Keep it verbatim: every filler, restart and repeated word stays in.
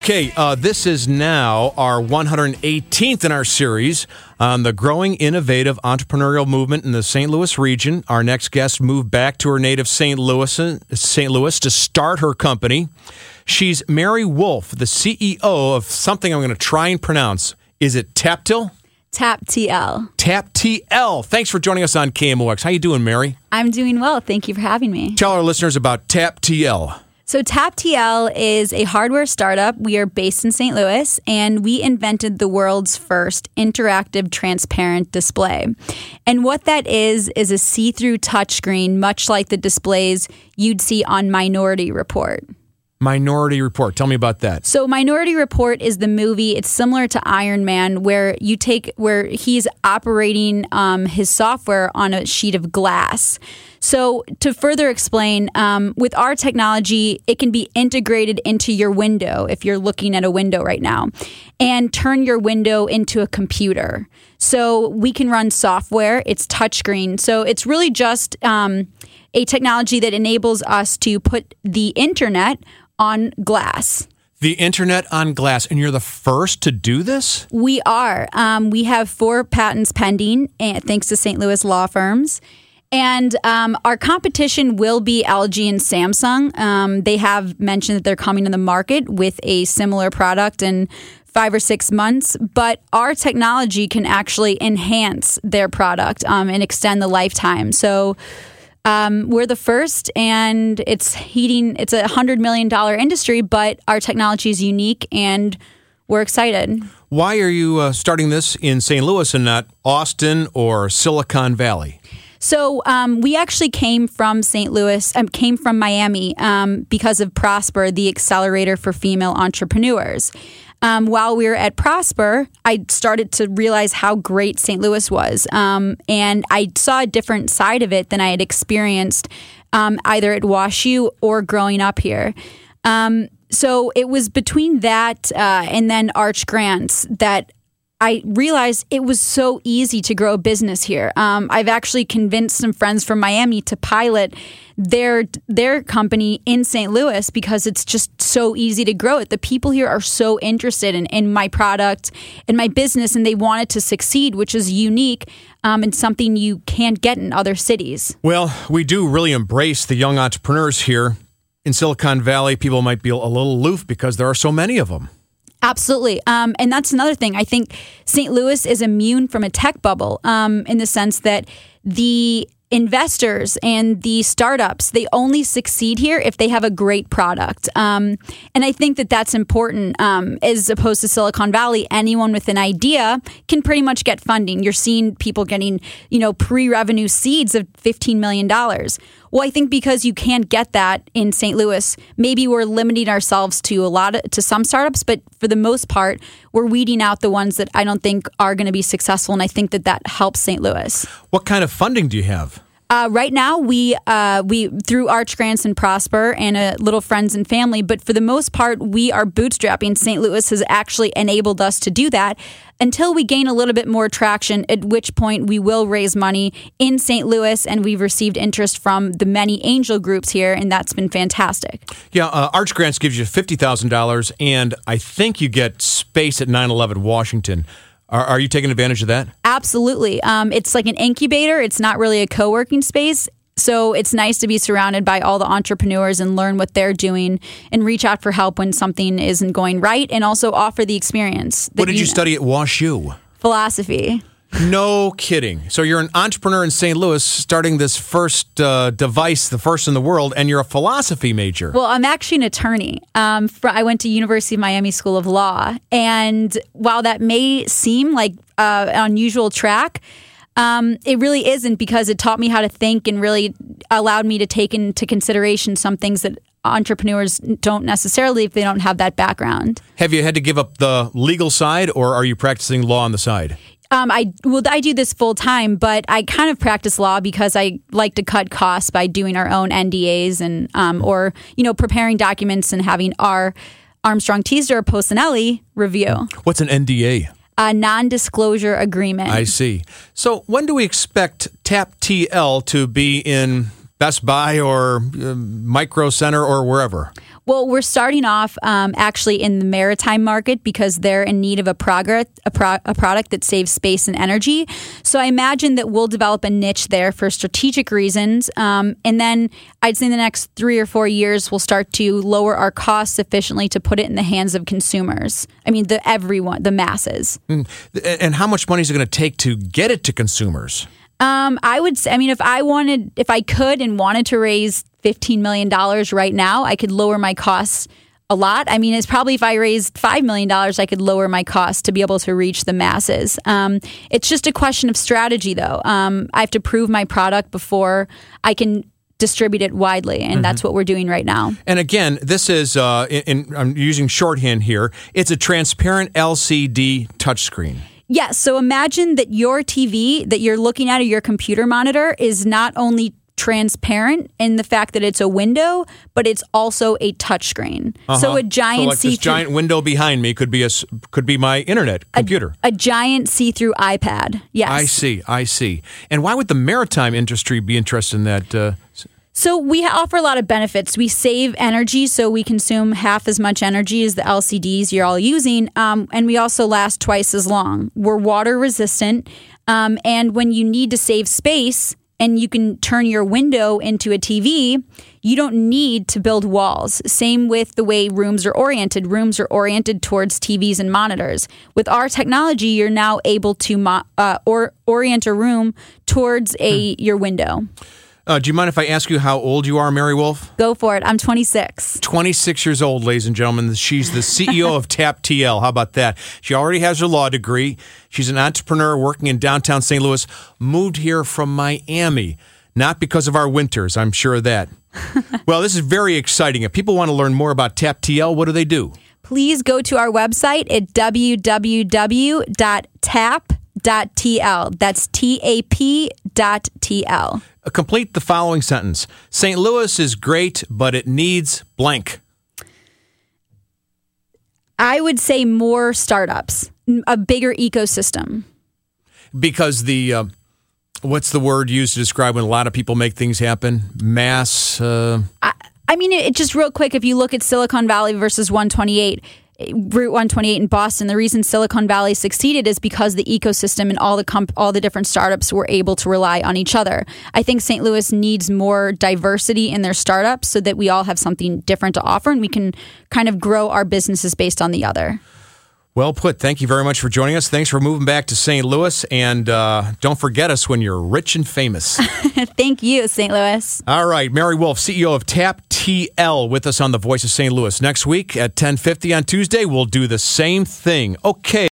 Okay, uh, this is now our one hundred eighteenth in our series on the growing innovative entrepreneurial movement in the Saint Louis region. Our next guest moved back to her native Saint Louis, Saint Louis to start her company. She's Mary Wolf, the C E O of something I'm going to try and pronounce. Is it Taptil? Taptil. Taptil. Thanks for joining us on K M O X. How you doing, Mary? I'm doing well. Thank you for having me. Tell our listeners about Taptil. So Taptil is a hardware startup. We are based in Saint Louis, and we invented the world's first interactive transparent display. And what that is, is a see-through touchscreen, much like the displays you'd see on Minority Report. Minority Report. Tell me about that. So Minority Report is the movie. It's similar to Iron Man, where you take where he's operating um, his software on a sheet of glass. So to further explain, um, with our technology, it can be integrated into your window if you're looking at a window right now, and turn your window into a computer. So we can run software. It's touchscreen. So it's really just um, a technology that enables us to put the internet on glass. The internet on glass, and you're the first to do this? We are. Um, we have four patents pending, and thanks to Saint Louis law firms. And um, our competition will be L G and Samsung. Um, they have mentioned that they're coming to the market with a similar product in five or six months. But our technology can actually enhance their product um, and extend the lifetime. So Um, we're the first, and it's heating. It's a hundred million dollar industry, but our technology is unique, and we're excited. Why are you uh, starting this in Saint Louis and not Austin or Silicon Valley? So um, we actually came from Saint Louis, um, came from Miami um, because of Prosper, the accelerator for female entrepreneurs. Um, while we were at Prosper, I started to realize how great Saint Louis was. Um, and I saw a different side of it than I had experienced um, either at WashU or growing up here. Um, so it was between that uh, and then Arch Grants that I realized it was so easy to grow a business here. Um, I've actually convinced some friends from Miami to pilot their their company in Saint Louis because it's just so easy to grow it. The people here are so interested in, in my product and my business, and they want it to succeed, which is unique um, and something you can't get in other cities. Well, we do really embrace the young entrepreneurs here. In Silicon Valley, people might be a little aloof because there are so many of them. Absolutely. Um, and that's another thing. I think Saint Louis is immune from a tech bubble um, in the sense that the investors and the startups, they only succeed here if they have a great product. Um, and I think that that's important um, as opposed to Silicon Valley. Anyone with an idea can pretty much get funding. You're seeing people getting, you know, pre-revenue seeds of fifteen million dollars. Well, I think because you can't get that in Saint Louis, maybe we're limiting ourselves to a lot of, to some startups, but for the most part, we're weeding out the ones that I don't think are going to be successful, and I think that that helps Saint Louis. What kind of funding do you have? Uh, right now, we uh, we through Arch Grants and Prosper and a little friends and family, but for the most part, we are bootstrapping. Saint Louis has actually enabled us to do that until we gain a little bit more traction, at which point we will raise money in Saint Louis, and we've received interest from the many angel groups here, and that's been fantastic. Yeah, uh, Arch Grants gives you fifty thousand dollars, and I think you get space at nine eleven Washington. Are, are you taking advantage of that? Absolutely. Um, it's like an incubator. It's not really a co-working space. So it's nice to be surrounded by all the entrepreneurs and learn what they're doing and reach out for help when something isn't going right, and also offer the experience. What did you, you study at WashU? Philosophy. No kidding. So you're an entrepreneur in Saint Louis starting this first uh, device, the first in the world, and you're a philosophy major. Well, I'm actually an attorney. Um, for, I went to University of Miami School of Law. And while that may seem like uh, an unusual track, um, it really isn't, because it taught me how to think and really allowed me to take into consideration some things that entrepreneurs don't necessarily if they don't have that background. Have you had to give up the legal side, or are you practicing law on the side? Um, I well, I do this full time, but I kind of practice law because I like to cut costs by doing our own N D As and um, or you know preparing documents and having our Armstrong Teasdale or Posinelli review. What's an N D A? A non-disclosure agreement. I see. So when do we expect Taptil to be in Best Buy or uh, Micro Center or wherever? Well, we're starting off um, actually in the maritime market because they're in need of a, progress, a, pro- a product that saves space and energy. So I imagine that we'll develop a niche there for strategic reasons. Um, and then I'd say in the next three or four years, we'll start to lower our costs sufficiently to put it in the hands of consumers. I mean, the everyone, the masses. Mm. And how much money is it going to take to get it to consumers? Um, I would say, I mean, if I wanted, if I could and wanted to raise fifteen million dollars right now, I could lower my costs a lot. I mean, it's probably if I raised five million dollars, I could lower my costs to be able to reach the masses. Um, it's just a question of strategy, though. Um, I have to prove my product before I can distribute it widely, and mm-hmm. that's what we're doing right now. And again, this is, uh, in, in, I'm using shorthand here, it's a transparent L C D touchscreen. Yes. So imagine that your T V that you're looking at or your computer monitor is not only transparent in the fact that it's a window, but it's also a touchscreen. Uh-huh. So a giant so like see-through, this giant window behind me could be a could be my internet computer. A, a giant see-through iPad. Yes. I see. I see. And why would the maritime industry be interested in that? Uh, So we offer a lot of benefits. We save energy, so we consume half as much energy as the L C Ds you're all using, um, and we also last twice as long. We're water resistant, um, and when you need to save space and you can turn your window into a T V, you don't need to build walls. Same with the way rooms are oriented. Rooms are oriented towards T Vs and monitors. With our technology, you're now able to mo- uh, or orient a room towards a hmm. your window. Uh, do you mind if I ask you how old you are, Mary Wolf? Go for it. I'm twenty-six. twenty-six years old, ladies and gentlemen. She's the C E O of Tap T L. How about that? She already has her law degree. She's an entrepreneur working in downtown Saint Louis, moved here from Miami. Not because of our winters, I'm sure of that. Well, this is very exciting. If people want to learn more about Tap T L, what do they do? Please go to our website at w w w dot tap dot t l. That's T A P dot T L. Complete the following sentence. Saint Louis is great, but it needs blank. I would say more startups, a bigger ecosystem. Because the, uh, what's the word used to describe when a lot of people make things happen? Mass? Uh... I, I mean, it, it just real quick, if you look at Silicon Valley versus one twenty-eight, Route one twenty-eight in Boston, the reason Silicon Valley succeeded is because the ecosystem and all the comp- all the different startups were able to rely on each other. I think Saint Louis needs more diversity in their startups so that we all have something different to offer and we can kind of grow our businesses based on the other. Well put. Thank you very much for joining us. Thanks for moving back to Saint Louis. And uh, don't forget us when you're rich and famous. Thank you, Saint Louis. All right. Mary Wolf, C E O of Tap T L, with us on The Voice of Saint Louis. Next week at ten fifty on Tuesday, we'll do the same thing. Okay.